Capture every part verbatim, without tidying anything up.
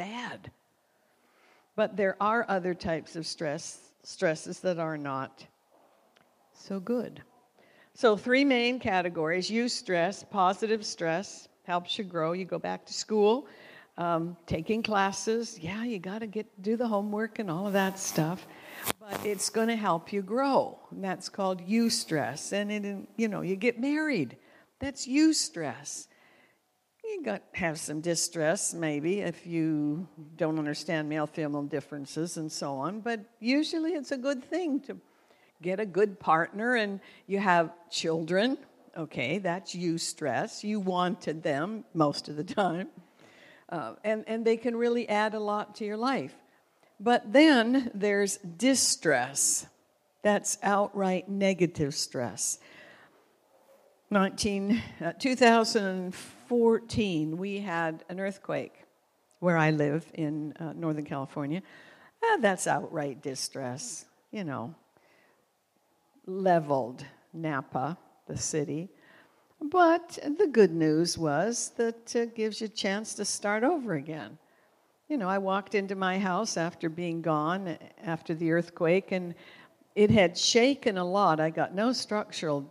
bad. But there are other types of stress, stresses that are not so good. So three main categories: eustress, positive stress, helps you grow. You go back to school, um, taking classes. Yeah, you got to get do the homework and all of that stuff. But it's going to help you grow, and that's called eustress. And it, you know, you get married. That's eustress. You got have some distress maybe if you don't understand male-female differences and so on. But usually it's a good thing to get a good partner, and you have children. Okay, that's eustress. You wanted them most of the time, uh, and and they can really add a lot to your life. But then there's distress. That's outright negative stress. nineteen, uh, two thousand fourteen, we had an earthquake where I live in uh, Northern California. Uh, that's outright distress, you know. Leveled Napa, the city. But the good news was that it gives you a chance to start over again. You know, I walked into my house after being gone, after the earthquake, and it had shaken a lot. I got no structural,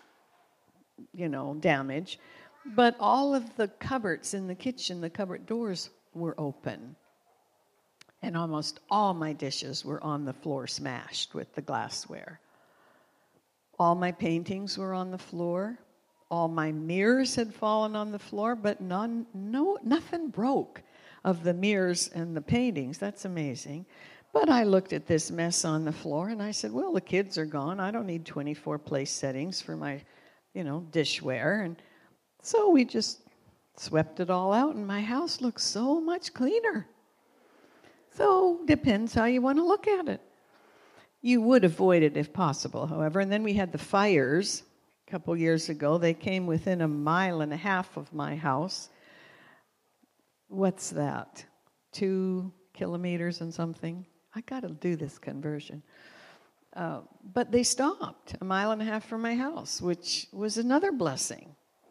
you know, damage, but all of the cupboards in the kitchen, the cupboard doors were open. And almost all my dishes were on the floor, smashed with the glassware. All my paintings were on the floor. All my mirrors had fallen on the floor, but none, no, nothing broke of the mirrors and the paintings. That's amazing. But I looked at this mess on the floor, and I said, well, the kids are gone. I don't need twenty-four place settings for my, you know, dishware. And so we just swept it all out, and my house looks so much cleaner. So depends how you want to look at it. You would avoid it if possible, however. And then we had the fires a couple years ago. They came within a mile and a half of my house. What's that? Two kilometers and something? I got to do this conversion. Uh, but they stopped a mile and a half from my house, which was another blessing.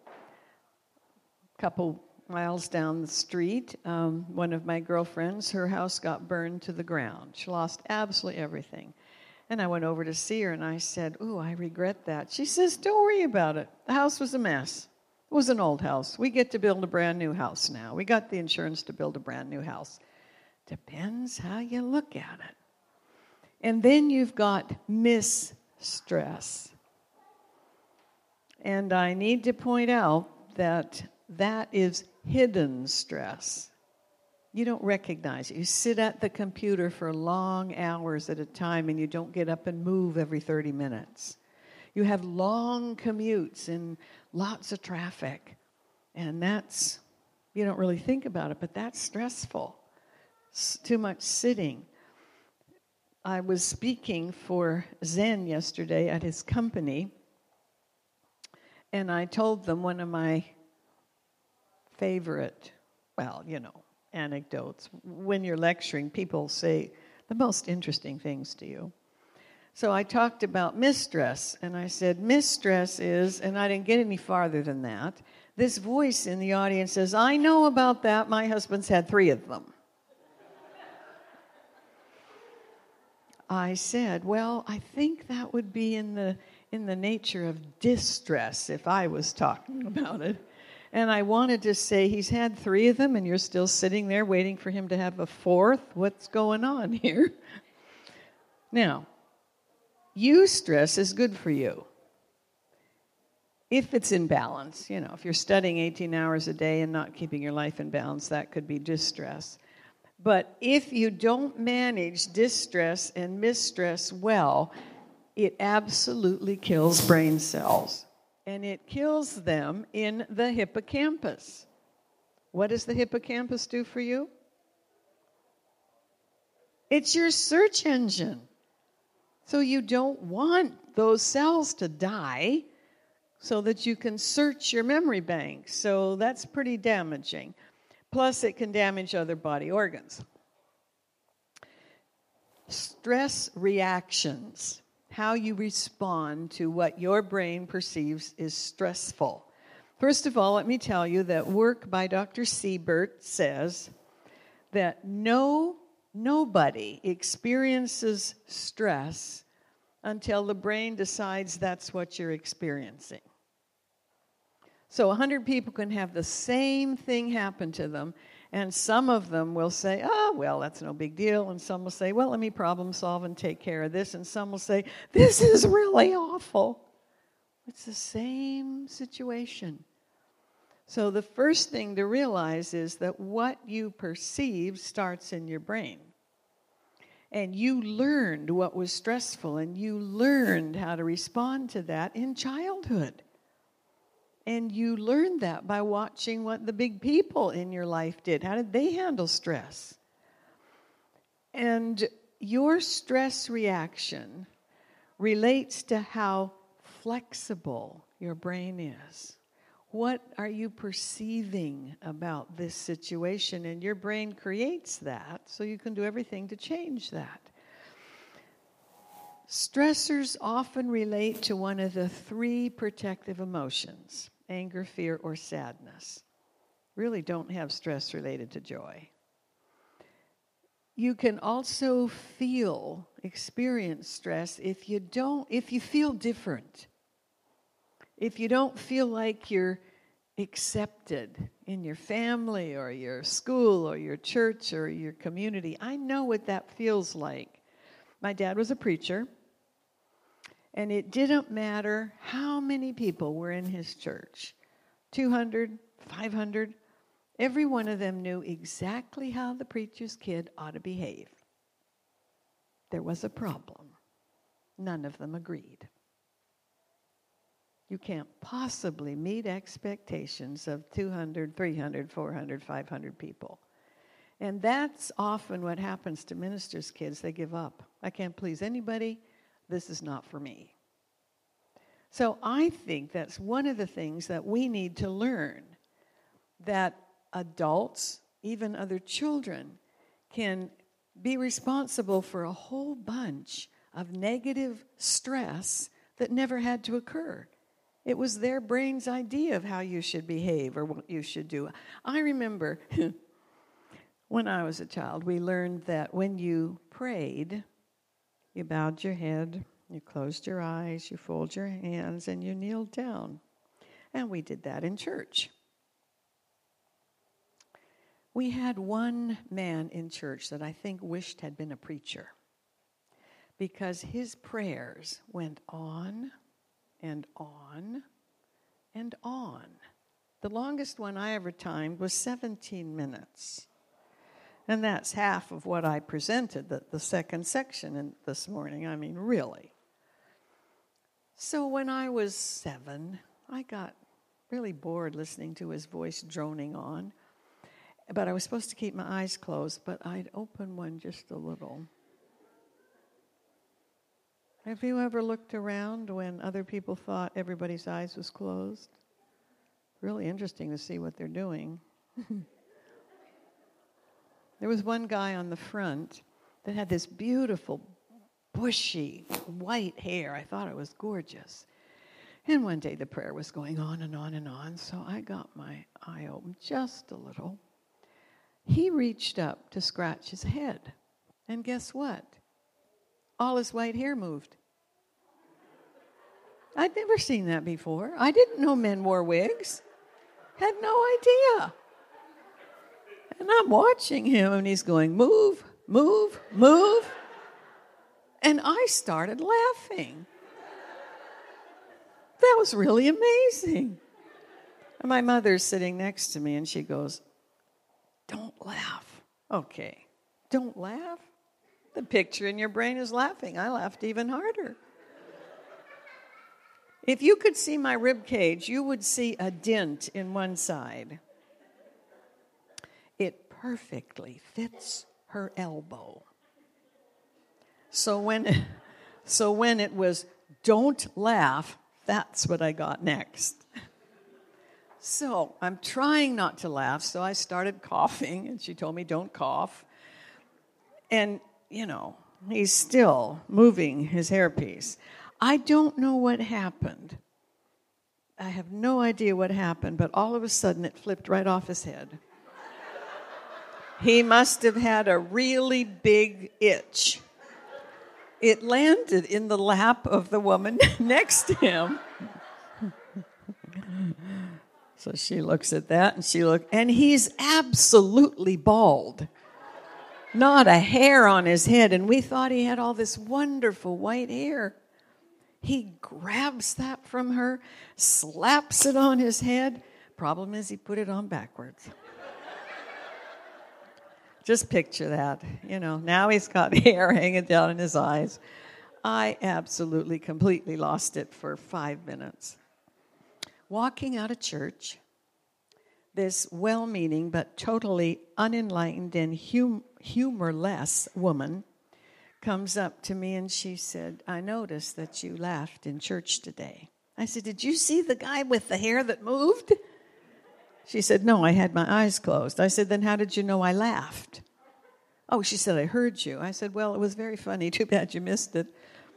A couple miles down the street, um, one of my girlfriends, her house got burned to the ground. She lost absolutely everything. And I went over to see her, and I said, ooh, I regret that. She says, don't worry about it. The house was a mess. It was an old house. We get to build a brand new house now. We got the insurance to build a brand new house. Depends how you look at it. And then you've got misstress. And I need to point out that that is hidden stress. You don't recognize it. You sit at the computer for long hours at a time, and you don't get up and move every thirty minutes. You have long commutes and lots of traffic, and that's, you don't really think about it, but that's stressful. It's too much sitting. I was speaking for Zen yesterday at his company, and I told them one of my favorite, well, you know, anecdotes. When you're lecturing, people say the most interesting things to you. So I talked about misstress, and I said, misstress is, and I didn't get any farther than that, this voice in the audience says, I know about that. My husband's had three of them. I said, well, I think that would be in the in the nature of distress if I was talking about it. And I wanted to say, he's had three of them, and you're still sitting there waiting for him to have a fourth? What's going on here? Now, eustress is good for you if it's in balance. You know, if you're studying eighteen hours a day and not keeping your life in balance, that could be distress. But if you don't manage distress and misstress well, it absolutely kills brain cells. And it kills them in the hippocampus. What does the hippocampus do for you? It's your search engine. So you don't want those cells to die so that you can search your memory bank. So that's pretty damaging. Plus, it can damage other body organs. Stress reactions. How you respond to what your brain perceives is stressful. First of all, let me tell you that work by Doctor Siebert says that no nobody experiences stress until the brain decides that's what you're experiencing. So one hundred people can have the same thing happen to them, and some of them will say, oh, well, that's no big deal, and some will say, well, let me problem solve and take care of this, and some will say, this is really awful. It's the same situation. So the first thing to realize is that what you perceive starts in your brain. And you learned what was stressful, and you learned how to respond to that in childhood. And you learned that by watching what the big people in your life did. How did they handle stress? And your stress reaction relates to how flexible your brain is. What are you perceiving about this situation? And your brain creates that, so you can do everything to change that. Stressors often relate to one of the three protective emotions: anger, fear, or sadness. Really don't have stress related to joy. You can also feel, experience stress if you don't, if you feel different. If you don't feel like you're accepted in your family or your school or your church or your community. I know what that feels like. My dad was a preacher, and it didn't matter how many people were in his church, two hundred, five hundred, every one of them knew exactly how the preacher's kid ought to behave. There was a problem. None of them agreed. You can't possibly meet expectations of two hundred, three hundred, four hundred, five hundred people. And that's often what happens to ministers' kids. They give up. I can't please anybody. This is not for me. So I think that's one of the things that we need to learn, that adults, even other children, can be responsible for a whole bunch of negative stress that never had to occur. It was their brain's idea of how you should behave or what you should do. I remember when I was a child, we learned that when you prayed, you bowed your head, you closed your eyes, you folded your hands, and you kneeled down. And we did that in church. We had one man in church that I think wished had been a preacher, because his prayers went on and on and on. The longest one I ever timed was seventeen minutes. And that's half of what I presented, the, the second section in, this morning. I mean, really. So when I was seven, I got really bored listening to his voice droning on. But I was supposed to keep my eyes closed, but I'd open one just a little. Have you ever looked around when other people thought everybody's eyes was closed? Really interesting to see what they're doing. There was one guy on the front that had this beautiful, bushy, white hair. I thought it was gorgeous. And one day the prayer was going on and on and on, so I got my eye open just a little. He reached up to scratch his head. And guess what? All his white hair moved. I'd never seen that before. I didn't know men wore wigs. Had no idea. And I'm watching him, and he's going, move, move, move. And I started laughing. That was really amazing. And my mother's sitting next to me, and she goes, don't laugh. Okay, don't laugh. The picture in your brain is laughing. I laughed even harder. If you could see my rib cage, you would see a dent in one side. It perfectly fits her elbow. So when, so when it was, don't laugh, that's what I got next. So I'm trying not to laugh, so I started coughing, and she told me, don't cough. And, you know, he's still moving his hairpiece. I don't know what happened. I have no idea what happened, but all of a sudden it flipped right off his head. He must have had a really big itch. It landed in the lap of the woman next to him. So she looks at that and she look, and he's absolutely bald. Not a hair on his head, and we thought he had all this wonderful white hair. He grabs that from her, slaps it on his head. Problem is he put it on backwards. Just picture that. You know, now he's got hair hanging down in his eyes. I absolutely, completely lost it for five minutes. Walking out of church, this well-meaning but totally unenlightened and hum- humorless woman comes up to me and she said, "I noticed that you laughed in church today." I said, "Did you see the guy with the hair that moved?" She said, "No, I had my eyes closed." I said, "Then how did you know I laughed?" "Oh," she said, "I heard you." I said, "Well, it was very funny. Too bad you missed it."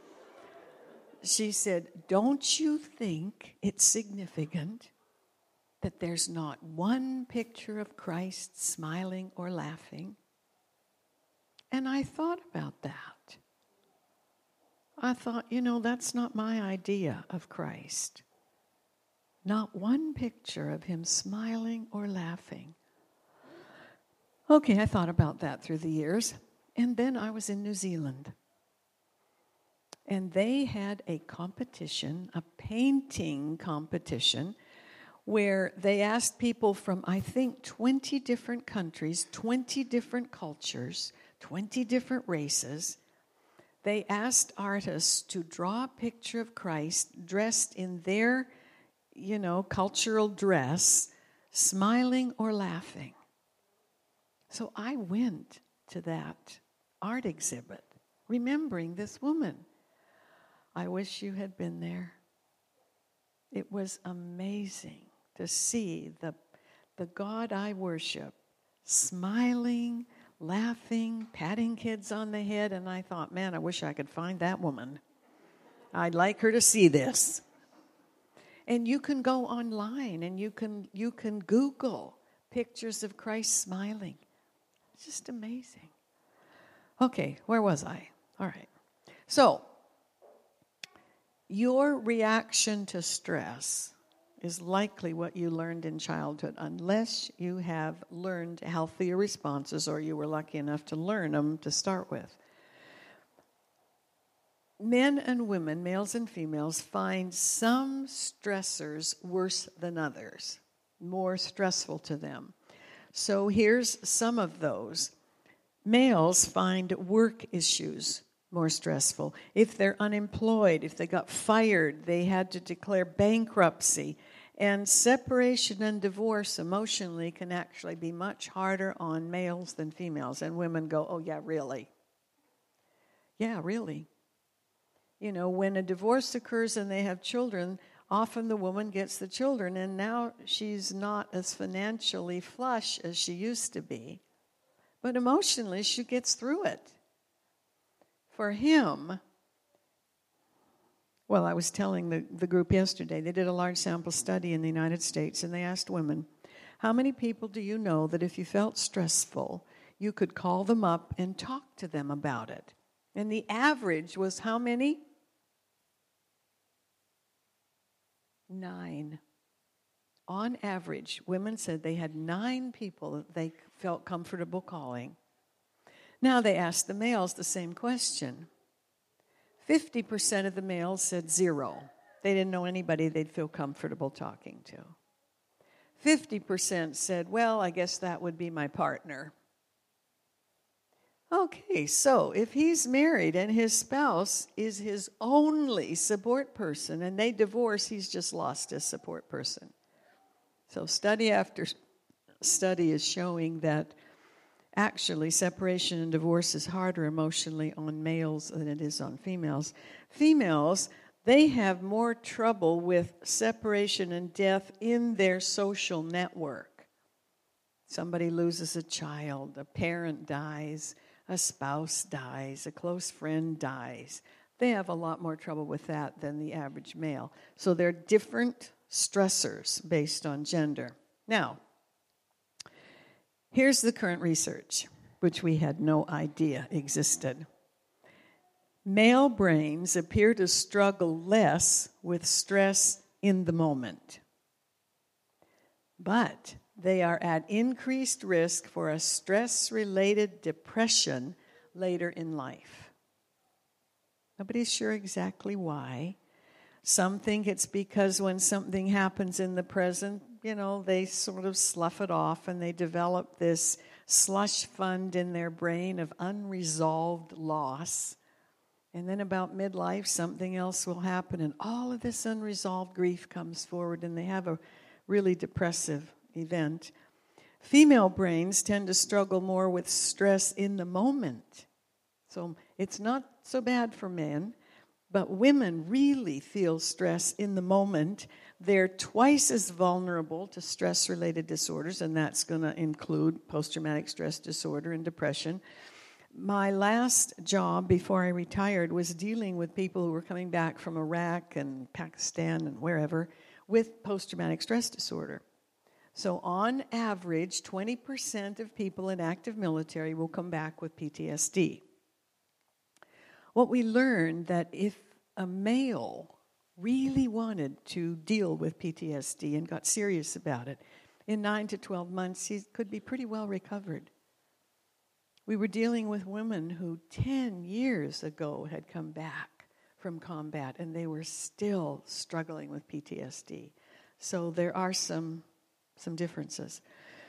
She said, "Don't you think it's significant that there's not one picture of Christ smiling or laughing?" And I thought about that. I thought, you know, that's not my idea of Christ. Not one picture of him smiling or laughing. Okay, I thought about that through the years. And then I was in New Zealand. And they had a competition, a painting competition, where they asked people from, I think, twenty different countries, twenty different cultures, twenty different races. They asked artists to draw a picture of Christ dressed in their, you know, cultural dress, smiling or laughing. So I went to that art exhibit, remembering this woman. I wish you had been there. It was amazing to see the, the God I worship smiling, laughing, patting kids on the head, and I thought, man, I wish I could find that woman. I'd like her to see this. And you can go online and you can you can Google pictures of Christ smiling. It's just amazing. Okay, where was I? All right. So, your reaction to stress is likely what you learned in childhood, unless you have learned healthier responses or you were lucky enough to learn them to start with. Men and women, males and females, find some stressors worse than others, more stressful to them. So here's some of those. Males find work issues more stressful. If they're unemployed, if they got fired, they had to declare bankruptcy. And separation and divorce emotionally can actually be much harder on males than females. And women go, "Oh, yeah, really? Yeah, really." You know, when a divorce occurs and they have children, often the woman gets the children, and now she's not as financially flush as she used to be. But emotionally, she gets through it. For him, well, I was telling the, the group yesterday, they did a large sample study in the United States, and they asked women, how many people do you know that if you felt stressful, you could call them up and talk to them about it? And the average was how many? Nine. On average, women said they had nine people that they felt comfortable calling. Now they asked the males the same question. fifty percent of the males said zero. They didn't know anybody they'd feel comfortable talking to. fifty percent said, well, I guess that would be my partner. Okay, so if he's married and his spouse is his only support person and they divorce, he's just lost his support person. So study after study is showing that actually separation and divorce is harder emotionally on males than it is on females. Females, they have more trouble with separation and death in their social network. Somebody loses a child, a parent dies, a spouse dies, a close friend dies. They have a lot more trouble with that than the average male. So they're different stressors based on gender. Now, Here's the current research, which we had no idea existed. Male brains appear to struggle less with stress in the moment, but they are at increased risk for a stress-related depression later in life. Nobody's sure exactly why. Some think it's because when something happens in the present, you know, they sort of slough it off and they develop this slush fund in their brain of unresolved loss. And then about midlife, something else will happen, and all of this unresolved grief comes forward, and they have a really depressive event. Female brains tend to struggle more with stress in the moment. So it's not so bad for men, but women really feel stress in the moment. They're twice as vulnerable to stress-related disorders, and that's going to include post-traumatic stress disorder and depression. My last job before I retired was dealing with people who were coming back from Iraq and Pakistan and wherever with post-traumatic stress disorder. So on average, twenty percent of people in active military will come back with P T S D. What we learned that if a male really wanted to deal with P T S D and got serious about it, in nine to twelve months, he could be pretty well recovered. We were dealing with women who ten years ago had come back from combat, and they were still struggling with P T S D. So there are some, some differences.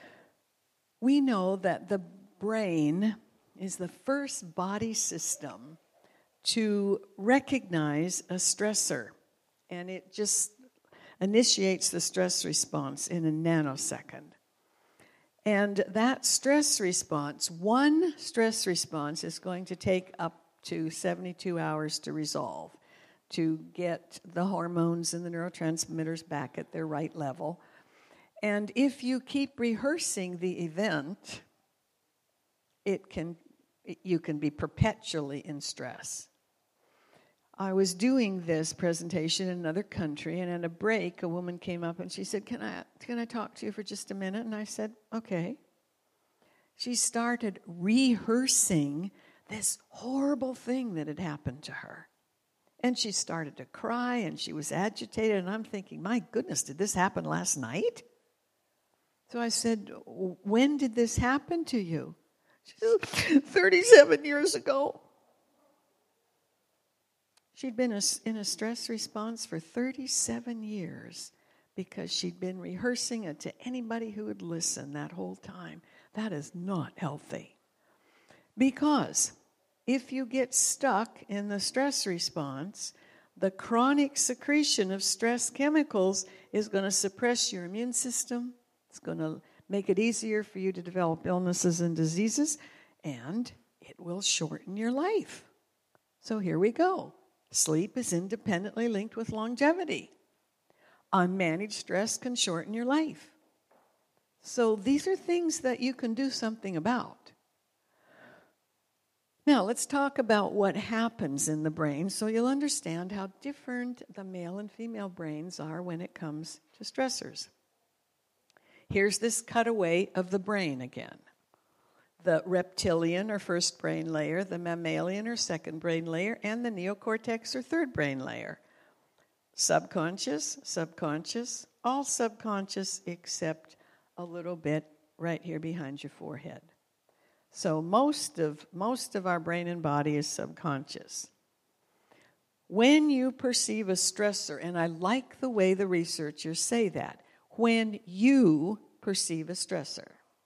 We know that the brain is the first body system to recognize a stressor, and it just initiates the stress response in a nanosecond. And that stress response, one stress response, is going to take up to seventy-two hours to resolve, to get the hormones and the neurotransmitters back at their right level. And if you keep rehearsing the event, it can you can be perpetually in stress. I was doing this presentation in another country, and at a break, a woman came up and she said, can I, can I talk to you for just a minute? And I said, okay. She started rehearsing this horrible thing that had happened to her. And she started to cry, and she was agitated, and I'm thinking, my goodness, did this happen last night? So I said, when did this happen to you? She said, thirty-seven years ago. She'd been in a stress response for thirty-seven years because she'd been rehearsing it to anybody who would listen that whole time. That is not healthy. Because if you get stuck in the stress response, the chronic secretion of stress chemicals is going to suppress your immune system. It's going to make it easier for you to develop illnesses and diseases, and it will shorten your life. So here we go. Sleep is independently linked with longevity. Unmanaged stress can shorten your life. So these are things that you can do something about. Now, let's talk about what happens in the brain so you'll understand how different the male and female brains are when it comes to stressors. Here's this cutaway of the brain again. The reptilian or first brain layer, the mammalian or second brain layer, and the neocortex or third brain layer. Subconscious, subconscious, all subconscious except a little bit right here behind your forehead. So most of most of our brain and body is subconscious. When you perceive a stressor, and I like the way the researchers say that, when you perceive a stressor,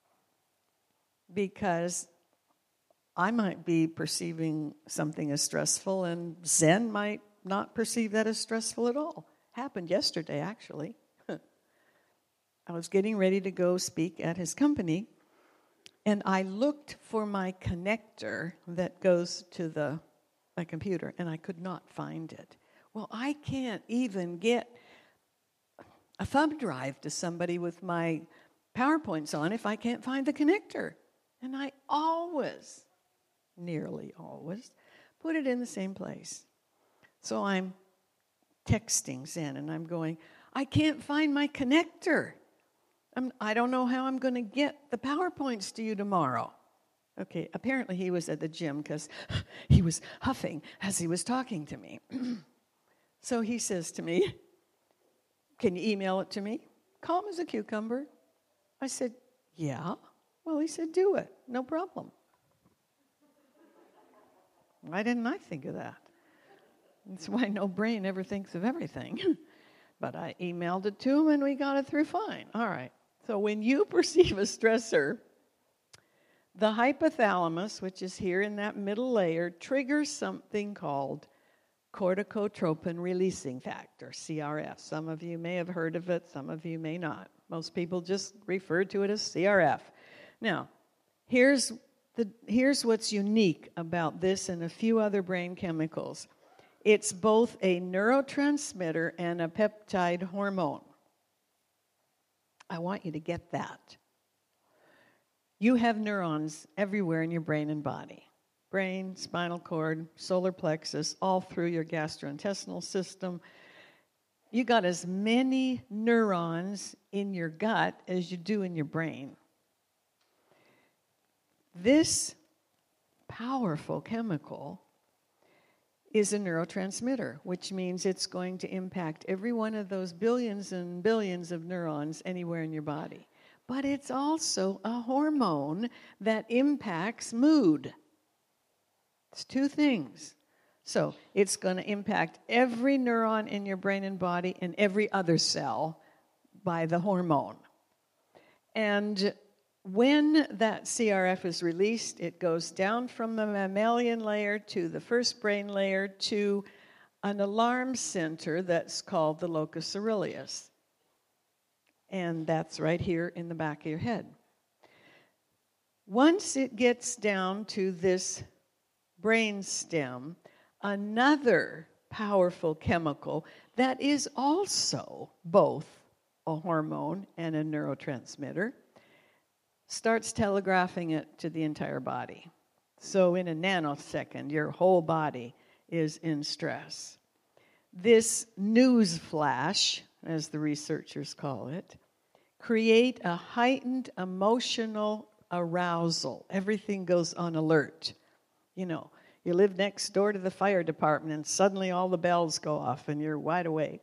because I might be perceiving something as stressful, and Zen might not perceive that as stressful at all. Happened yesterday, actually. I was getting ready to go speak at his company, and I looked for my connector that goes to the my computer, and I could not find it. Well, I can't even get a thumb drive to somebody with my PowerPoints on if I can't find the connector. And I always, nearly always, put it in the same place. So I'm texting Zen, and I'm going, I can't find my connector. I'm, I don't know how I'm going to get the PowerPoints to you tomorrow. Okay, apparently he was at the gym because he was huffing as he was talking to me. So he says to me, can you email it to me? Calm as a cucumber. I said, yeah. Well, he said, do it. No problem. Why didn't I think of that? That's why no brain ever thinks of everything. But I emailed it to him and we got it through fine. All right. So when you perceive a stressor, the hypothalamus, which is here in that middle layer, triggers something called corticotropin releasing factor, C R F. Some of you may have heard of it, some of you may not. Most people just refer to it as C R F. Now, here's the here's what's unique about this and a few other brain chemicals. It's both a neurotransmitter and a peptide hormone. I want you to get that. You have neurons everywhere in your brain and body. Brain, spinal cord, solar plexus, all through your gastrointestinal system. You got as many neurons in your gut as you do in your brain. This powerful chemical is a neurotransmitter, which means it's going to impact every one of those billions and billions of neurons anywhere in your body. But it's also a hormone that impacts mood. It's two things. So it's going to impact every neuron in your brain and body and every other cell by the hormone. And when that C R F is released, it goes down from the mammalian layer to the first brain layer to an alarm center that's called the locus coeruleus. And that's right here in the back of your head. Once it gets down to this brain stem, another powerful chemical that is also both a hormone and a neurotransmitter starts telegraphing it to the entire body. So in a nanosecond, your whole body is in stress. This news flash, as the researchers call it, create a heightened emotional arousal. Everything goes on alert. You know, you live next door to the fire department and suddenly all the bells go off and you're wide awake.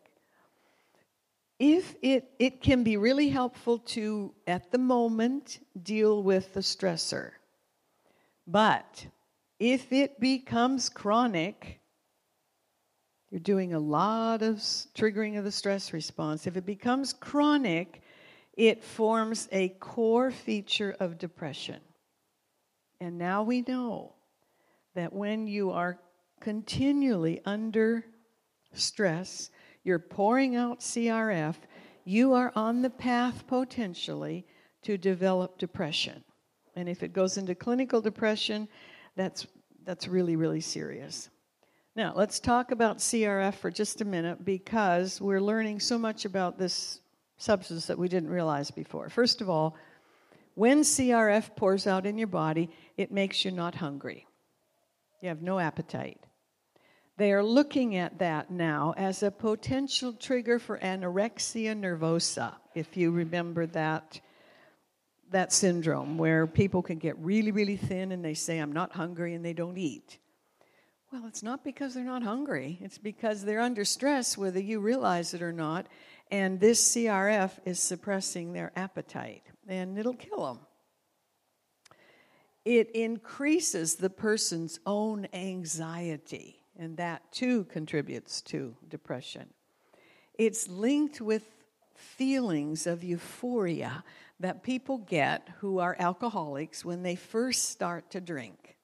If it, it can be really helpful to, at the moment, deal with the stressor. But if it becomes chronic, you're doing a lot of triggering of the stress response. If it becomes chronic, it forms a core feature of depression. And now we know that when you are continually under stress, you're pouring out C R F, you are on the path potentially to develop depression. And if it goes into clinical depression, that's that's really, really serious. Now, let's talk about C R F for just a minute because we're learning so much about this substance that we didn't realize before. First of all, when C R F pours out in your body, it makes you not hungry. You have no appetite. They are looking at that now as a potential trigger for anorexia nervosa, if you remember that, that syndrome where people can get really, really thin and they say, I'm not hungry, and they don't eat. Well, it's not because they're not hungry. It's because they're under stress, whether you realize it or not, and this C R F is suppressing their appetite, and it'll kill them. It increases the person's own anxiety. And that, too, contributes to depression. It's linked with feelings of euphoria that people get who are alcoholics when they first start to drink.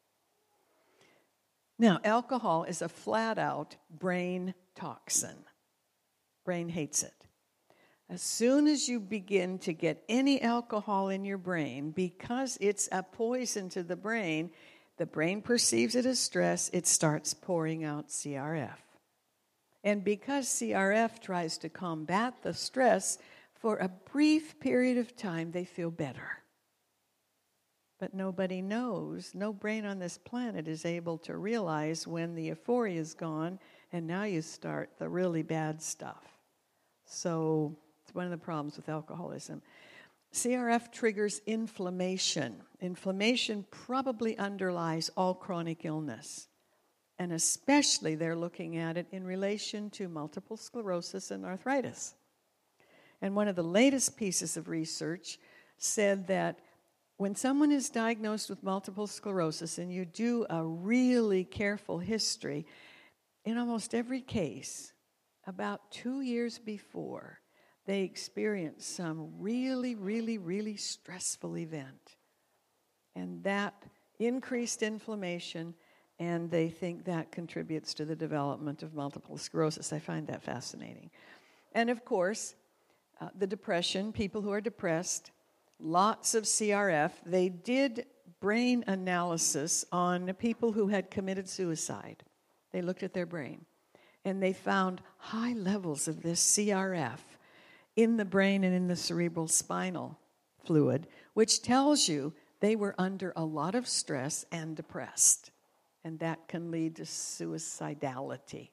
Now, alcohol is a flat-out brain toxin. Brain hates it. As soon as you begin to get any alcohol in your brain, because it's a poison to the brain, the brain perceives it as stress, it starts pouring out C R F. And because C R F tries to combat the stress, for a brief period of time, they feel better. But nobody knows, no brain on this planet is able to realize when the euphoria is gone, and now you start the really bad stuff. So it's one of the problems with alcoholism. C R F triggers inflammation. Inflammation probably underlies all chronic illness. And especially they're looking at it in relation to multiple sclerosis and arthritis. And one of the latest pieces of research said that when someone is diagnosed with multiple sclerosis and you do a really careful history, in almost every case, about two years before, they experience some really, really, really stressful event. And that increased inflammation, and they think that contributes to the development of multiple sclerosis. I find that fascinating. And of course, uh, the depression, people who are depressed, lots of C R F. They did brain analysis on people who had committed suicide. They looked at their brain, and they found high levels of this C R F in the brain and in the cerebral spinal fluid, which tells you they were under a lot of stress and depressed. And that can lead to suicidality.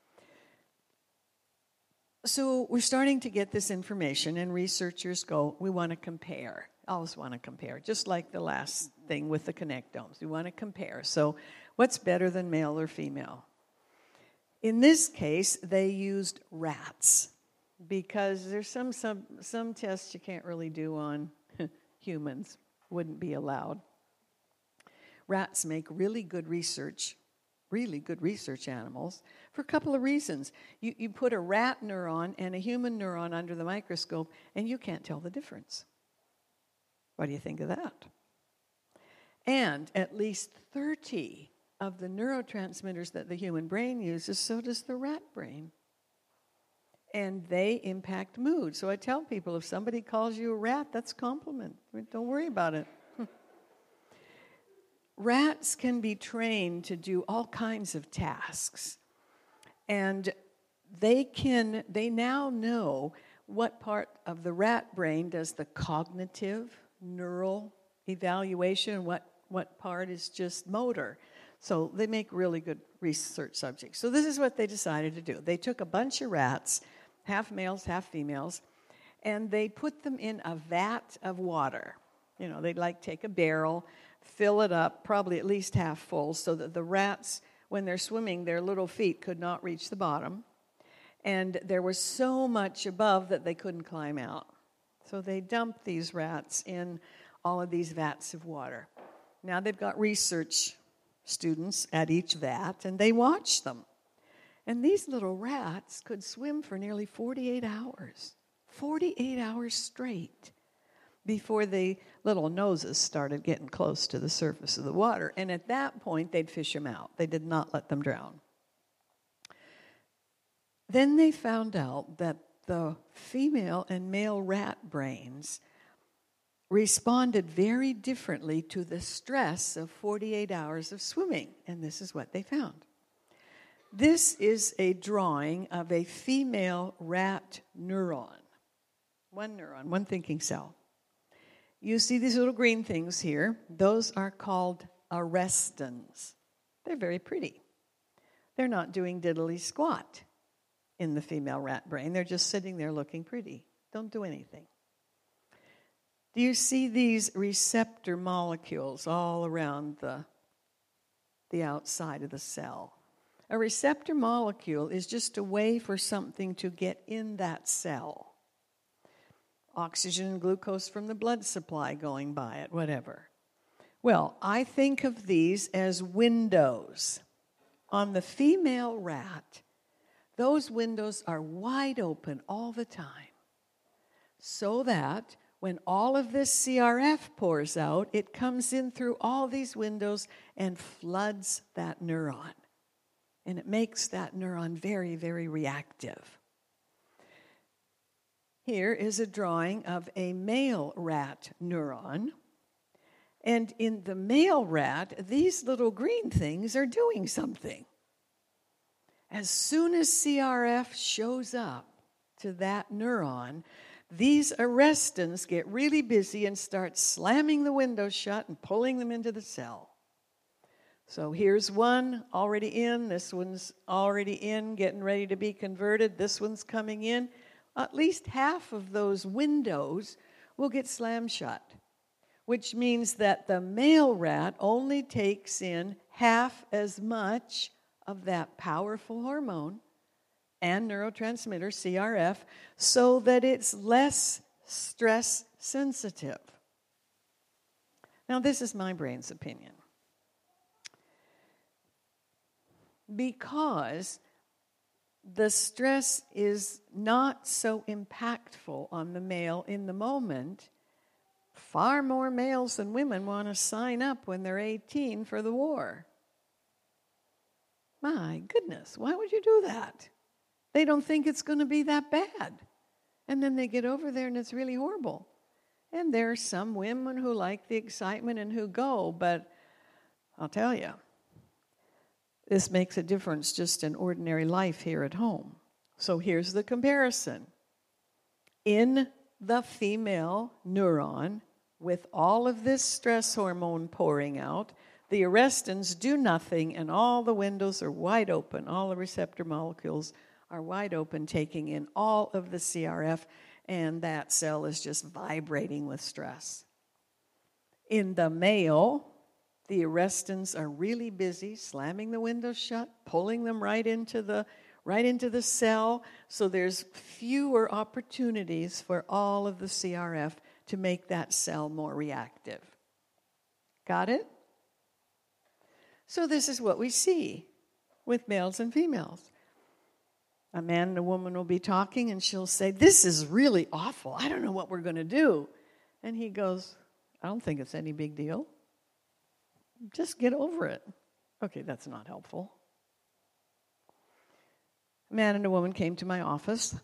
So we're starting to get this information, and researchers go, we want to compare. Always want to compare, just like the last thing with the connectomes. We want to compare. So what's better than male or female? In this case, they used rats, because there's some, some, some tests you can't really do on humans, wouldn't be allowed. Rats make really good research, really good research animals, for a couple of reasons. You, you put a rat neuron and a human neuron under the microscope, and you can't tell the difference. What do you think of that? And at least thirty of the neurotransmitters that the human brain uses, so does the rat brain. And they impact mood. So I tell people, if somebody calls you a rat, that's a compliment. Don't worry about it. Rats can be trained to do all kinds of tasks. And they can, they now know what part of the rat brain does the cognitive, neural evaluation, and what, what part is just motor. So they make really good research subjects. So this is what they decided to do. They took a bunch of rats, half males, half females, and they put them in a vat of water. You know, they'd like take a barrel, fill it up, probably at least half full, so that the rats, when they're swimming, their little feet could not reach the bottom. And there was so much above that they couldn't climb out. So they dumped these rats in all of these vats of water. Now they've got research students at each vat, and they watch them. And these little rats could swim for nearly forty-eight hours. forty-eight hours straight before the little noses started getting close to the surface of the water. And at that point, they'd fish them out. They did not let them drown. Then they found out that the female and male rat brains responded very differently to the stress of forty-eight hours of swimming. And this is what they found. This is a drawing of a female rat neuron. One neuron, one thinking cell. You see these little green things here. Those are called arrestins. They're very pretty. They're not doing diddly squat in the female rat brain. They're just sitting there looking pretty. Don't do anything. Do you see these receptor molecules all around the, the outside of the cell? A receptor molecule is just a way for something to get in that cell. Oxygen and glucose from the blood supply going by it, whatever. Well, I think of these as windows. On the female rat, those windows are wide open all the time, so that when all of this C R F pours out, it comes in through all these windows and floods that neuron. And it makes that neuron very, very reactive. Here is a drawing of a male rat neuron. And in the male rat, these little green things are doing something. As soon as C R F shows up to that neuron, these arrestins get really busy and start slamming the windows shut and pulling them into the cell. So here's one already in, this one's already in, getting ready to be converted, this one's coming in. At least half of those windows will get slammed shut, which means that the male rat only takes in half as much of that powerful hormone and neurotransmitter, C R F, so that it's less stress sensitive. Now, this is my brain's opinion. Because the stress is not so impactful on the male in the moment, far more males than women want to sign up when they're eighteen for the war. My goodness, why would you do that? They don't think it's going to be that bad. And then they get over there and it's really horrible. And there are some women who like the excitement and who go, but I'll tell you, this makes a difference just in ordinary life here at home. So here's the comparison. In the female neuron, with all of this stress hormone pouring out, the arrestins do nothing and all the windows are wide open. All the receptor molecules are wide open, taking in all of the C R F, and that cell is just vibrating with stress. In the male, the arrestins are really busy slamming the windows shut, pulling them right into the right into the cell, so there's fewer opportunities for all of the C R F to make that cell more reactive. Got it? So this is what we see with males and females. A man and a woman will be talking and she'll say, "This is really awful. I don't know what we're going to do." And he goes, "I don't think it's any big deal. Just get over it." Okay, that's not helpful. A man and a woman came to my office.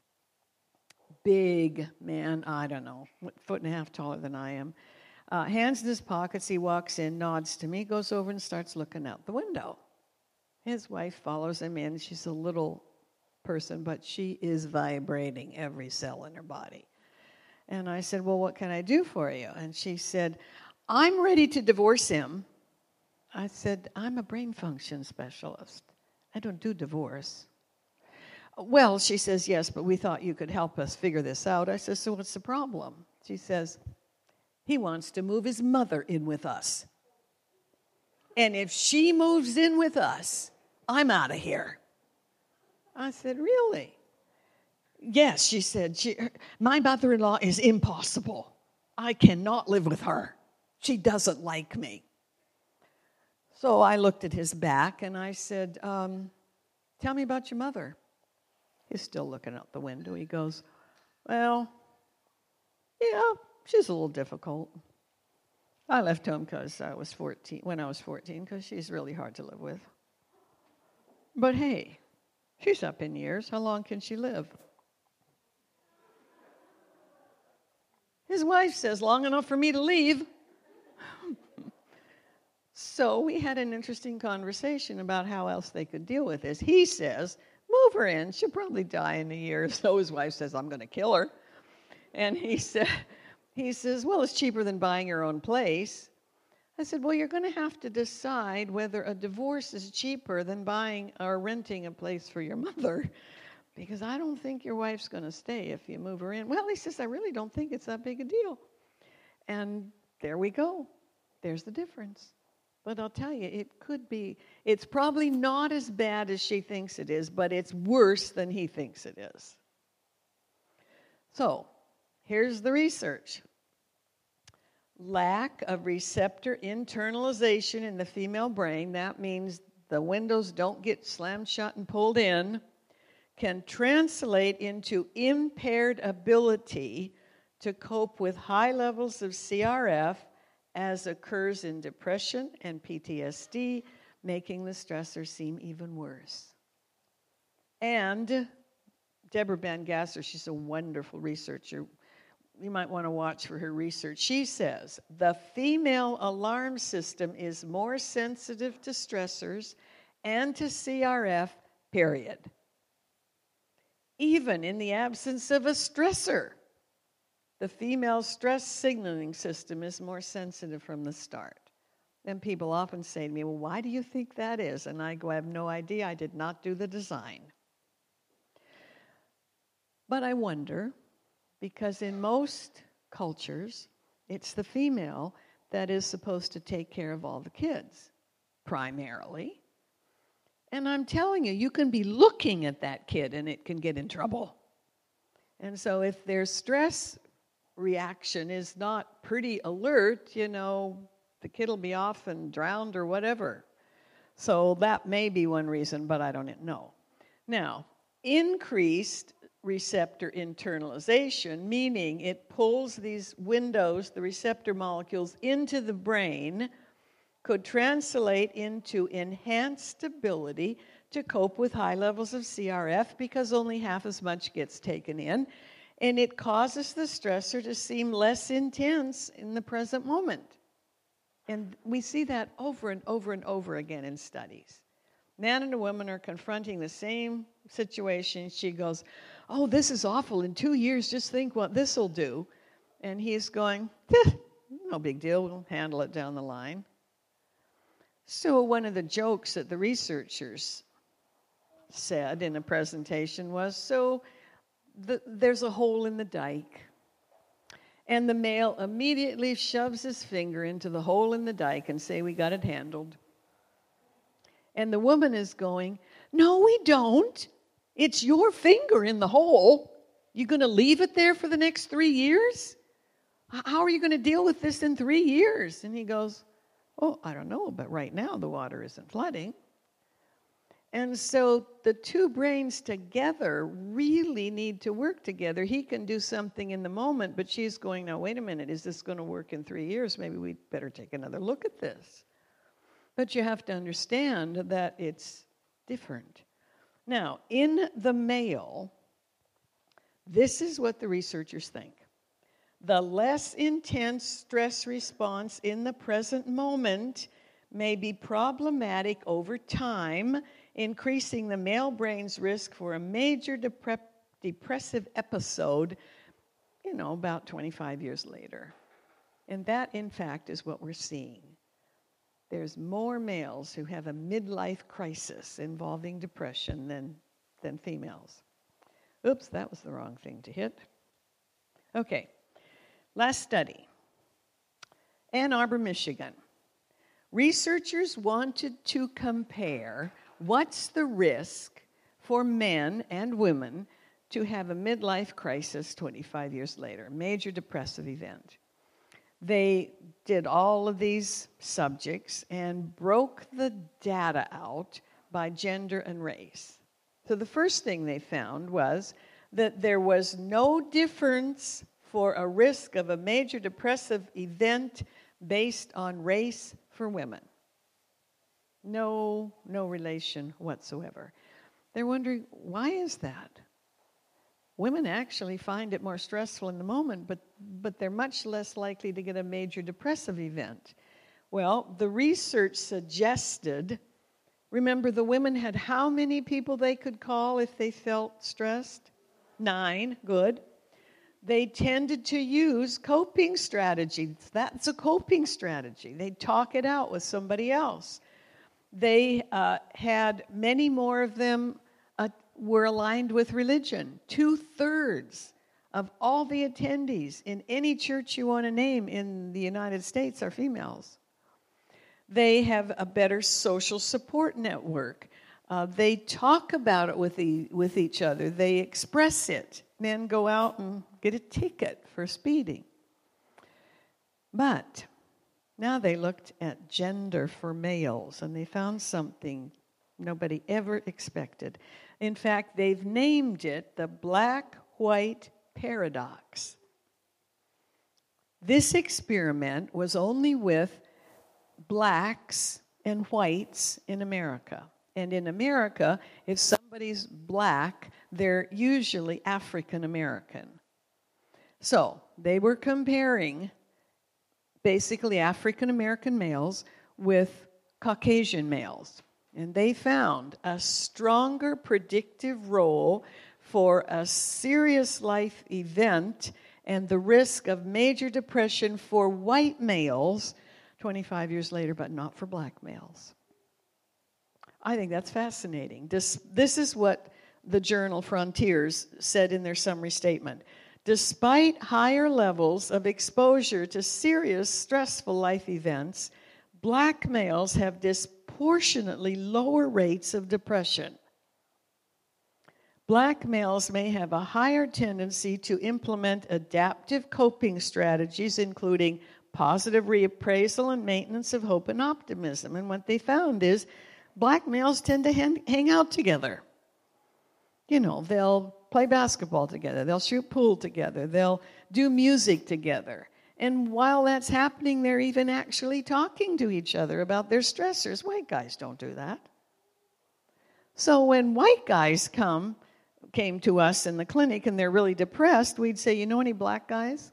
Big man, I don't know, a foot and a half taller than I am. Uh, hands in his pockets, he walks in, nods to me, goes over and starts looking out the window. His wife follows him in. She's a little person, but she is vibrating every cell in her body. And I said, "Well, what can I do for you?" And she said, "I'm ready to divorce him." I said, "I'm a brain function specialist. I don't do divorce." "Well," she says, "yes, but we thought you could help us figure this out." I said, "So what's the problem?" She says, "He wants to move his mother in with us. And if she moves in with us, I'm out of here." I said, "Really?" "Yes," she said, she, "my mother-in-law is impossible. I cannot live with her. She doesn't like me." So I looked at his back and I said, um, "Tell me about your mother." He's still looking out the window. He goes, "Well, yeah, she's a little difficult. I left home because I was fourteen, when I was fourteen, because she's really hard to live with. But hey, she's up in years. How long can she live?" His wife says, "Long enough for me to leave." So we had an interesting conversation about how else they could deal with this. He says, "Move her in. She'll probably die in a year." So his wife says, "I'm going to kill her." And he said, he says, "Well, it's cheaper than buying your own place." I said, "Well, you're going to have to decide whether a divorce is cheaper than buying or renting a place for your mother, because I don't think your wife's going to stay if you move her in." Well, he says, "I really don't think it's that big a deal." And there we go. There's the difference. But I'll tell you, it could be, it's probably not as bad as she thinks it is, but it's worse than he thinks it is. So, here's the research. Lack of receptor internalization in the female brain, that means the windows don't get slammed shut and pulled in, can translate into impaired ability to cope with high levels of C R F, as occurs in depression and P T S D, making the stressor seem even worse. And Deborah Van Gasser, she's a wonderful researcher. You might want to watch for her research. She says, the female alarm system is more sensitive to stressors and to C R F, period. Even in the absence of a stressor, the female stress signaling system is more sensitive from the start. And people often say to me, "Well, why do you think that is?" And I go, "I have no idea. I did not do the design." But I wonder, because in most cultures, it's the female that is supposed to take care of all the kids, primarily. And I'm telling you, you can be looking at that kid and it can get in trouble. And so if their stress reaction is not pretty alert, you know, the kid will be off and drowned or whatever. So that may be one reason, but I don't know. Now, increased receptor internalization, meaning it pulls these windows, the receptor molecules, into the brain, could translate into enhanced ability to cope with high levels of C R F because only half as much gets taken in, and it causes the stressor to seem less intense in the present moment. And we see that over and over and over again in studies. Man and a woman are confronting the same situation. She goes, oh, this is awful. In two years, just think what this will do. And he's going, no big deal. We'll handle it down the line. So one of the jokes that the researchers said in a presentation was, so the, there's a hole in the dike. And the male immediately shoves his finger into the hole in the dike and say, we got it handled. And the woman is going, no, we don't. It's your finger in the hole. You going to leave it there for the next three years? How are you going to deal with this in three years? And he goes, oh, I don't know, but right now the water isn't flooding. And so the two brains together really need to work together. He can do something in the moment, but she's going, now, wait a minute, is this going to work in three years? Maybe we'd better take another look at this. But you have to understand that it's different. Now, in the male, this is what the researchers think. The less intense stress response in the present moment may be problematic over time, increasing the male brain's risk for a major depre- depressive episode, you know, about twenty-five years later. And that, in fact, is what we're seeing. There's more males who have a midlife crisis involving depression than, than females. Oops, that was the wrong thing to hit. Okay, last study. Ann Arbor, Michigan. Researchers wanted to compare what's the risk for men and women to have a midlife crisis twenty-five years later, a major depressive event. They did all of these subjects and broke the data out by gender and race. So the first thing they found was that there was no difference for a risk of a major depressive event based on race for women. No, no relation whatsoever. They're wondering, why is that? Women actually find it more stressful in the moment, but, but they're much less likely to get a major depressive event. Well, the research suggested, remember the women had how many people they could call if they felt stressed? Nine, good. They tended to use coping strategies. That's a coping strategy. They'd talk it out with somebody else. They uh, had many more of them uh, were aligned with religion. Two-thirds of all the attendees in any church you want to name in the United States are females. They have a better social support network. Uh, they talk about it with, e- with each other. They express it. Men go out and get a ticket for speeding. But now they looked at gender for males, and they found something nobody ever expected. In fact, they've named it the black-white paradox. This experiment was only with blacks and whites in America. And in America, if somebody's black, they're usually African American. So they were comparing basically African American males with Caucasian males. And they found a stronger predictive role for a serious life event and the risk of major depression for white males twenty-five years later, but not for black males. I think that's fascinating. This, this is what the journal Frontiers said in their summary statement. Despite higher levels of exposure to serious stressful life events, black males have disproportionately lower rates of depression. Black males may have a higher tendency to implement adaptive coping strategies, including positive reappraisal and maintenance of hope and optimism. And what they found is black males tend to hang, hang out together. You know, they'll play basketball together, they'll shoot pool together, they'll do music together. And while that's happening, they're even actually talking to each other about their stressors. White guys don't do that. So when white guys come, came to us in the clinic and they're really depressed, we'd say, you know any black guys?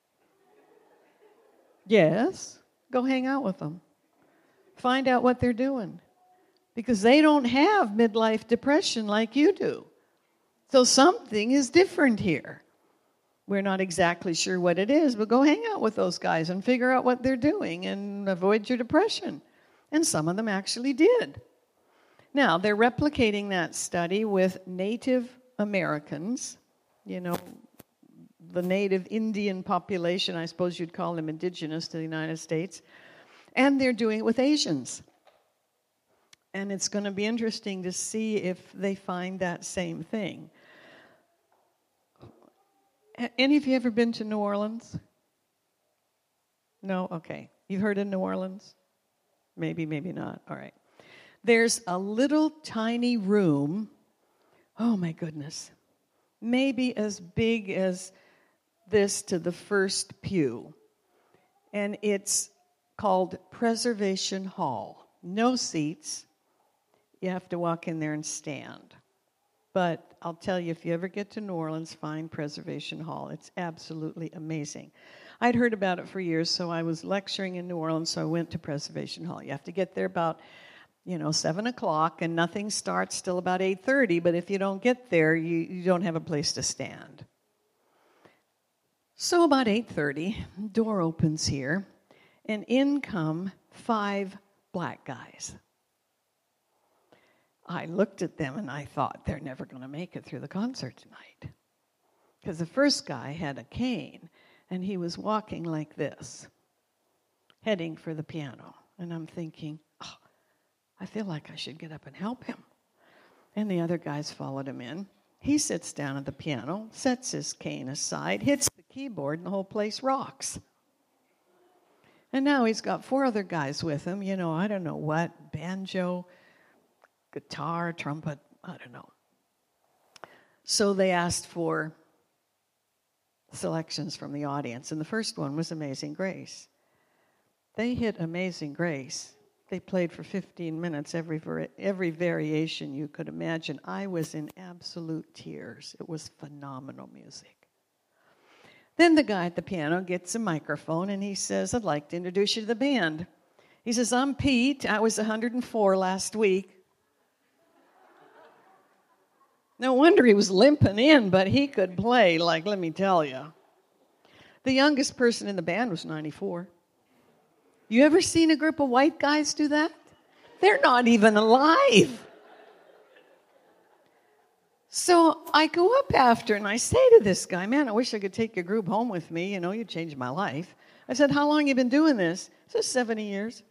Yes. Go hang out with them. Find out what they're doing. Because they don't have midlife depression like you do. So something is different here. We're not exactly sure what it is, but go hang out with those guys and figure out what they're doing and avoid your depression. And some of them actually did. Now, they're replicating that study with Native Americans, you know, the native Indian population, I suppose you'd call them indigenous to the United States, and they're doing it with Asians. And it's going to be interesting to see if they find that same thing. Any of you ever been to New Orleans? No? Okay. You've heard of New Orleans? Maybe, maybe not. All right. There's a little tiny room, oh my goodness, maybe as big as this to the first pew. And it's called Preservation Hall. No seats. You have to walk in there and stand. But I'll tell you, if you ever get to New Orleans, find Preservation Hall. It's absolutely amazing. I'd heard about it for years, so I was lecturing in New Orleans, so I went to Preservation Hall. You have to get there about, you know, seven o'clock, and nothing starts till about eight thirty, but if you don't get there, you, you don't have a place to stand. So about eight thirty, door opens here, and in come five black guys. I looked at them and I thought, they're never going to make it through the concert tonight. Because the first guy had a cane, and he was walking like this, heading for the piano. And I'm thinking, oh, I feel like I should get up and help him. And the other guys followed him in. He sits down at the piano, sets his cane aside, hits the keyboard, and the whole place rocks. And now he's got four other guys with him, you know, I don't know what, banjo, guitar, trumpet, I don't know. So they asked for selections from the audience, and the first one was Amazing Grace. They hit Amazing Grace. They played for fifteen minutes, every every variation you could imagine. I was in absolute tears. It was phenomenal music. Then the guy at the piano gets a microphone, and he says, I'd like to introduce you to the band. He says, I'm Pete. I was one hundred four last week. No wonder he was limping in, but he could play, like, let me tell you. The youngest person in the band was ninety-four. You ever seen a group of white guys do that? They're not even alive. So I go up after and I say to this guy, man, I wish I could take your group home with me. You know, you changed my life. I said, how long you been doing this? He said, seventy years.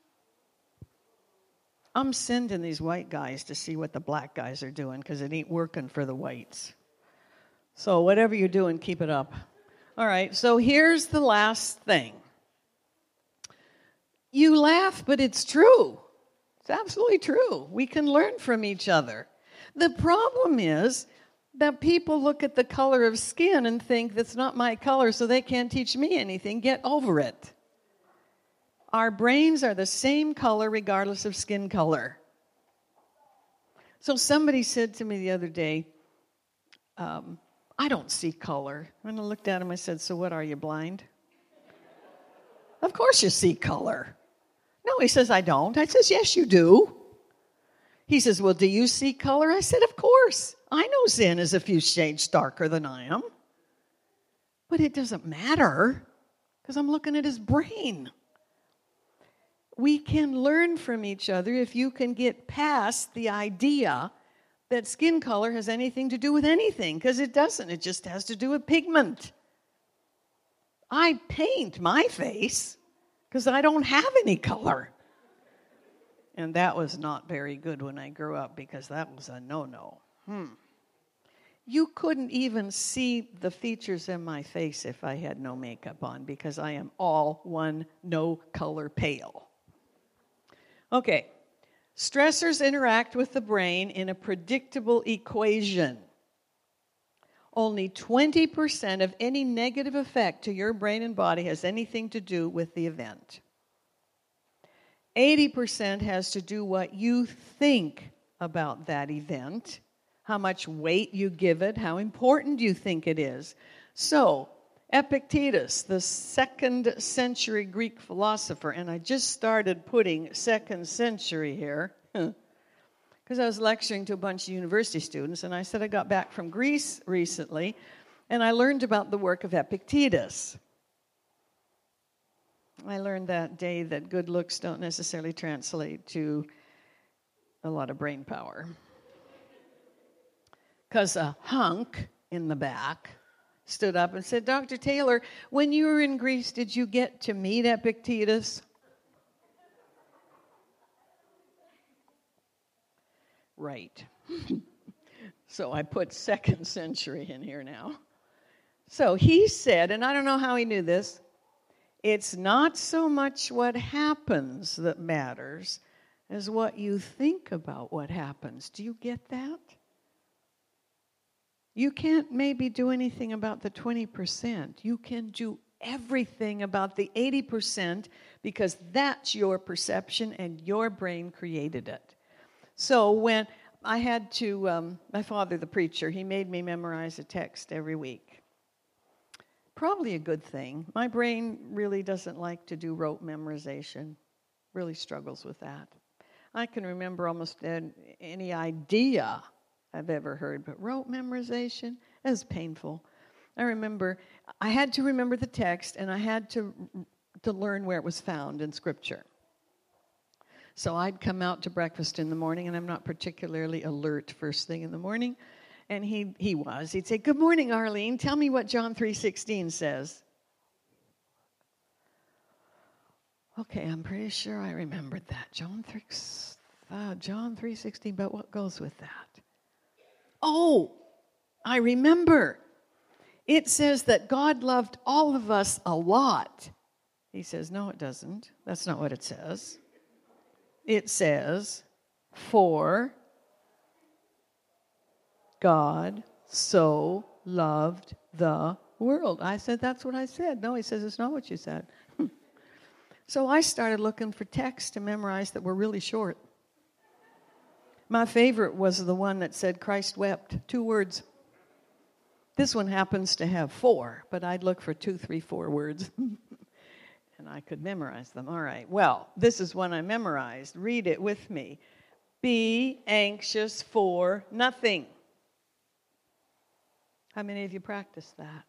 I'm sending these white guys to see what the black guys are doing because it ain't working for the whites. So whatever you're doing, keep it up. All right, so here's the last thing. You laugh, but it's true. It's absolutely true. We can learn from each other. The problem is that people look at the color of skin and think that's not my color, so they can't teach me anything. Get over it. Our brains are the same color regardless of skin color. So somebody said to me the other day, um, I don't see color. And I looked at him, I said, so what, are you blind? Of course you see color. No, he says, I don't. I says, yes, you do. He says, well, do you see color? I said, of course. I know Zen is a few shades darker than I am. But it doesn't matter because I'm looking at his brain. We can learn from each other if you can get past the idea that skin color has anything to do with anything, because it doesn't. It just has to do with pigment. I paint my face because I don't have any color. And that was not very good when I grew up, because that was a no-no. Hmm. You couldn't even see the features in my face if I had no makeup on, because I am all one no-color pale. Okay. Stressors interact with the brain in a predictable equation. Only twenty percent of any negative effect to your brain and body has anything to do with the event. eighty percent has to do what you think about that event, how much weight you give it, how important you think it is. So, Epictetus, the second century Greek philosopher, and I just started putting second century here because I was lecturing to a bunch of university students, and I said I got back from Greece recently, and I learned about the work of Epictetus. I learned that day that good looks don't necessarily translate to a lot of brain power. Because a hunk in the back stood up and said, Doctor Taylor, when you were in Greece, did you get to meet Epictetus? Right. So I put second century in here now. So he said, and I don't know how he knew this, it's not so much what happens that matters as what you think about what happens. Do you get that? You can't maybe do anything about the twenty percent. You can do everything about the eighty percent, because that's your perception and your brain created it. So when I had to, um, my father, the preacher, he made me memorize a text every week. Probably a good thing. My brain really doesn't like to do rote memorization, really struggles with that. I can remember almost any idea I've ever heard, but rote memorization is painful. I remember, I had to remember the text, and I had to to learn where it was found in Scripture. So I'd come out to breakfast in the morning, and I'm not particularly alert first thing in the morning, and he he was. He'd say, "Good morning, Arlene. Tell me what John three sixteen says." Okay, I'm pretty sure I remembered that. John three, uh, John three sixteen, but what goes with that? Oh, I remember. It says that God loved all of us a lot. He says, no, it doesn't. That's not what it says. It says, for God so loved the world. I said, that's what I said. No, he says, it's not what you said. So I started looking for texts to memorize that were really short. My favorite was the one that said, Christ wept, two words. This one happens to have four, but I'd look for two, three, four words, and I could memorize them. All right, well, this is one I memorized. Read it with me. Be anxious for nothing. How many of you practice that?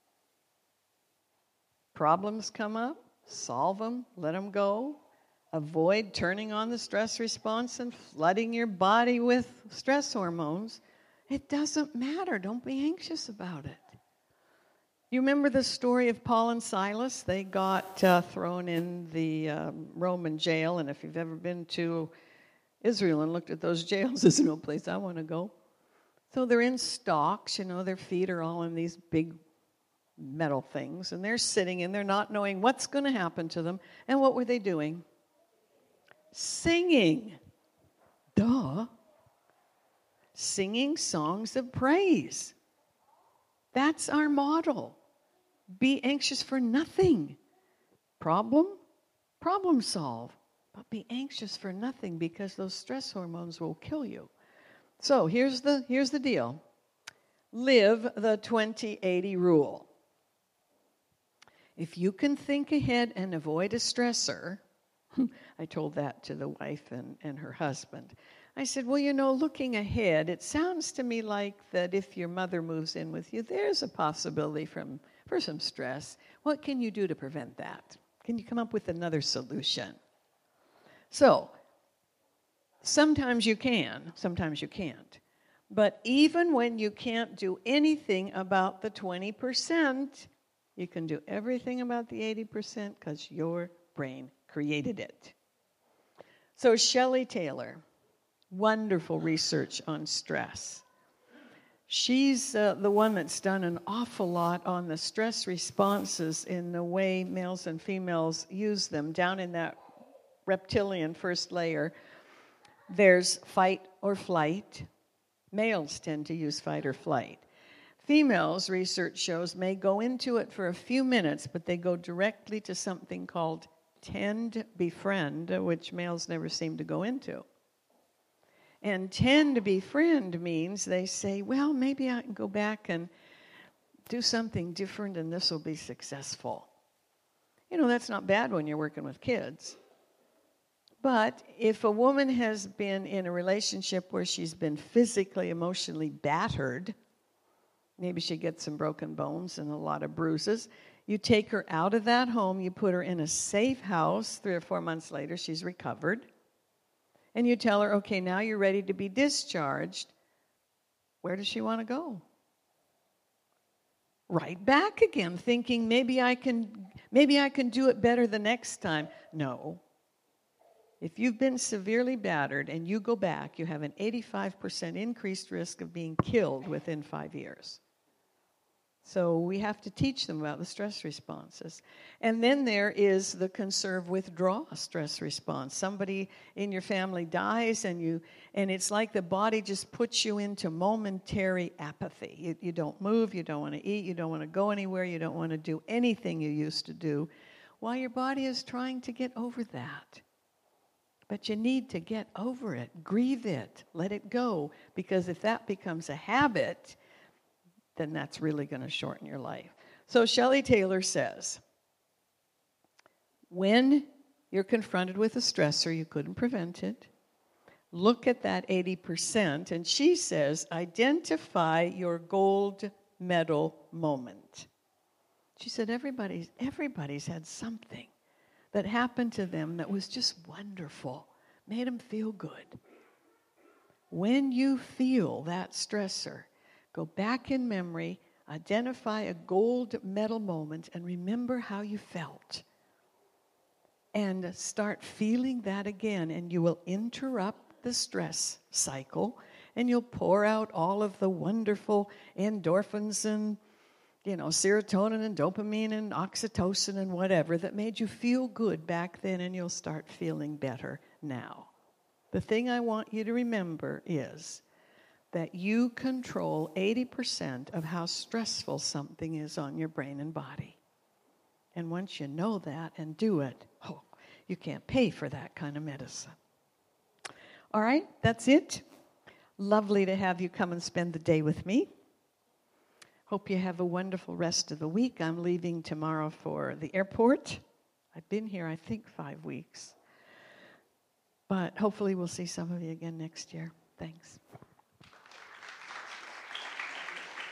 Problems come up, solve them, let them go. Avoid turning on the stress response and flooding your body with stress hormones. It doesn't matter. Don't be anxious about it. You remember the story of Paul and Silas? They got uh, thrown in the um, Roman jail, and if you've ever been to Israel and looked at those jails, there's no place I want to go. So they're in stocks, you know, their feet are all in these big metal things, and they're sitting and they're not knowing what's going to happen to them. And what were they doing? Singing. Duh. Singing songs of praise. That's our model. Be anxious for nothing. Problem? Problem solve. But be anxious for nothing, because those stress hormones will kill you. So here's the, here's the deal. Live the twenty eighty rule. If you can think ahead and avoid a stressor, I told that to the wife and, and her husband. I said, well, you know, looking ahead, it sounds to me like that if your mother moves in with you, there's a possibility from, for some stress. What can you do to prevent that? Can you come up with another solution? So, sometimes you can, sometimes you can't. But even when you can't do anything about the twenty percent, you can do everything about the eighty percent because your brain created it. So Shelley Taylor, wonderful research on stress. She's uh, the one that's done an awful lot on the stress responses in the way males and females use them. Down in that reptilian first layer, there's fight or flight. Males tend to use fight or flight. Females, research shows, may go into it for a few minutes, but they go directly to something called tend, befriend, which males never seem to go into. And tend, befriend means they say, well, maybe I can go back and do something different and this will be successful. You know, that's not bad when you're working with kids. But if a woman has been in a relationship where she's been physically, emotionally battered, maybe she gets some broken bones and a lot of bruises, you take her out of that home, you put her in a safe house, three or four months later she's recovered, and you tell her, okay, now you're ready to be discharged. Where does she want to go? Right back again, thinking maybe I can, maybe I can do it better the next time. No. If you've been severely battered and you go back, you have an eighty-five percent increased risk of being killed within five years. So we have to teach them about the stress responses. And then there is the conserve withdraw stress response. Somebody in your family dies and you and it's like the body just puts you into momentary apathy. You, you don't move, you don't want to eat, you don't want to go anywhere, you don't want to do anything you used to do, while your body is trying to get over that. But you need to get over it, grieve it, let it go, because if that becomes a habit, then that's really going to shorten your life. So Shelley Taylor says, when you're confronted with a stressor, you couldn't prevent it, look at that eighty percent, and she says, identify your gold medal moment. She said, everybody's, everybody's had something that happened to them that was just wonderful, made them feel good. When you feel that stressor, go back in memory, identify a gold medal moment, and remember how you felt. And start feeling that again, and you will interrupt the stress cycle, and you'll pour out all of the wonderful endorphins and you know, serotonin and dopamine and oxytocin and whatever that made you feel good back then, and you'll start feeling better now. The thing I want you to remember is that you control eighty percent of how stressful something is on your brain and body. And once you know that and do it, oh, you can't pay for that kind of medicine. All right, that's it. Lovely to have you come and spend the day with me. Hope you have a wonderful rest of the week. I'm leaving tomorrow for the airport. I've been here, I think, five weeks. But hopefully we'll see some of you again next year. Thanks.